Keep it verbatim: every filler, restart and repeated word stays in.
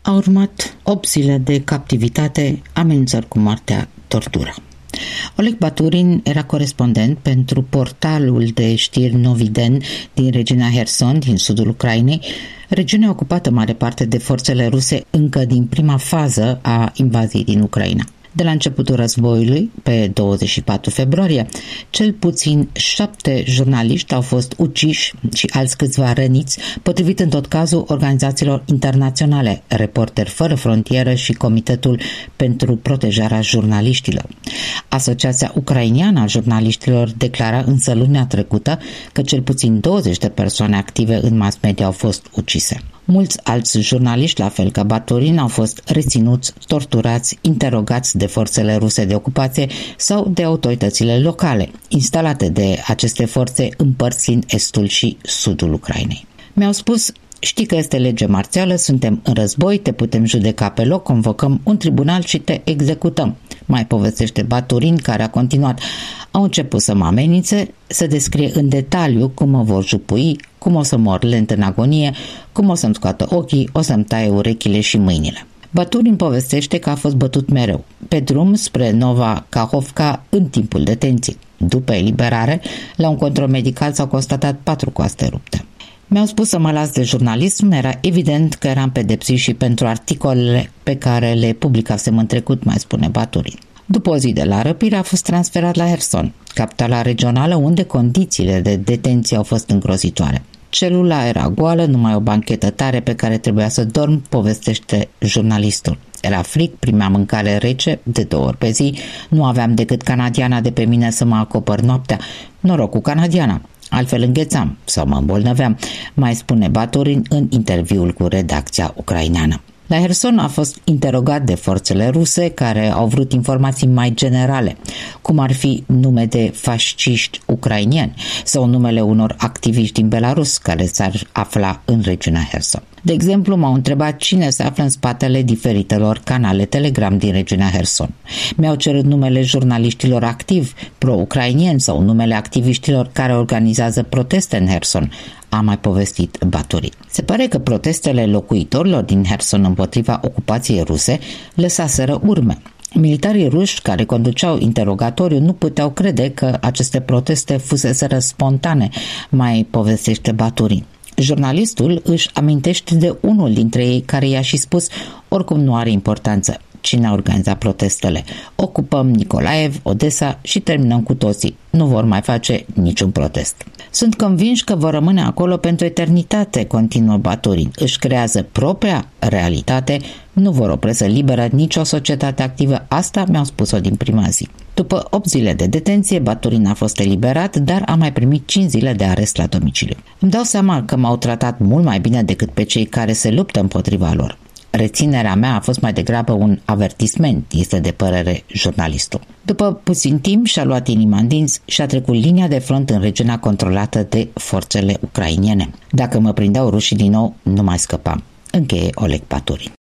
A urmat opt zile de captivitate, amenințări cu moartea, tortură. Oleg Baturin era corespondent pentru portalul de știri Noviden din regiunea Herson, din sudul Ucrainei, regiune ocupată mare parte de forțele ruse încă din prima fază a invaziei din Ucraina. De la începutul războiului, pe douăzeci și patru februarie, cel puțin șapte jurnaliști au fost uciși și alți câțiva răniți, potrivit în tot cazul organizațiilor internaționale, Reporteri Fără Frontieră și Comitetul pentru Protejarea Jurnaliștilor. Asociația Ucrainiană a Jurnaliștilor declara însă lunea trecută că cel puțin douăzeci de persoane active în mass media au fost ucise. Mulți alți jurnaliști, la fel ca Baturin, au fost reținuți, torturați, interogați de forțele ruse de ocupație sau de autoritățile locale, instalate de aceste forțe în părți din estul și sudul Ucrainei. Mi-au spus: știi că este lege marțială, suntem în război, te putem judeca pe loc, convocăm un tribunal și te executăm. Mai povestește Baturin, care a continuat: au început să mă amenințe, să descrie în detaliu cum mă vor jupui, cum o să mor lent în agonie, cum o să-mi scoată ochii, o să-mi taie urechile și mâinile. Baturin povestește că a fost bătut mereu, pe drum spre Nova Kahovka în timpul detenției. După eliberare, la un control medical s-au constatat patru coaste rupte. Mi-au spus să mă las de jurnalism, era evident că eram pedepsit și pentru articolele pe care le publicasem în trecut, mai spune Baturin. După o zi de la răpire a fost transferat la Herson, capitala regională, unde condițiile de detenție au fost îngrozitoare. Celula era goală, numai o banchetă tare pe care trebuia să dorm, povestește jurnalistul. Era frig, primeam mâncare rece de două ori pe zi, nu aveam decât canadiana de pe mine să mă acopăr noaptea. Noroc cu canadiana, altfel înghețam sau mă îmbolnăveam, mai spune Baturin în interviul cu redacția ucraineană. La Herson a fost interogat de forțele ruse, care au vrut informații mai generale, cum ar fi nume de fasciști ucrainieni sau numele unor activiști din Belarus care s-ar afla în regiunea Herson. De exemplu, m-au întrebat cine se află în spatele diferitelor canale Telegram din regiunea Herson. Mi-au cerut numele jurnaliștilor activi pro-ucrainieni sau numele activiștilor care organizează proteste în Herson, a mai povestit Baturin. Se pare că protestele locuitorilor din Herson împotriva ocupației ruse lăsaseră urme. Militarii ruși care conduceau interogatoriu nu puteau crede că aceste proteste fuseseră spontane, mai povestește Baturin. Jurnalistul își amintește de unul dintre ei care i-a și spus: oricum nu are importanță cine a organizat protestele. Ocupăm Nikolaev, Odessa și terminăm cu toții. Nu vor mai face niciun protest. Sunt convinși că vor rămâne acolo pentru eternitate, continuă Baturin. Își creează propria realitate, nu vor o presă liberă, nicio societate activă. Asta mi-au spus-o din prima zi. După opt zile de detenție, Baturin a fost eliberat, dar a mai primit cinci zile de arest la domiciliu. Îmi dau seama că m-au tratat mult mai bine decât pe cei care se luptă împotriva lor. Reținerea mea a fost mai degrabă un avertisment, este de părere jurnalistul. După puțin timp și-a luat inima în dinți și a trecut linia de front în regiunea controlată de forțele ucrainene. Dacă mă prindeau rușii din nou, nu mai scăpam. Încheie Oleg Baturin.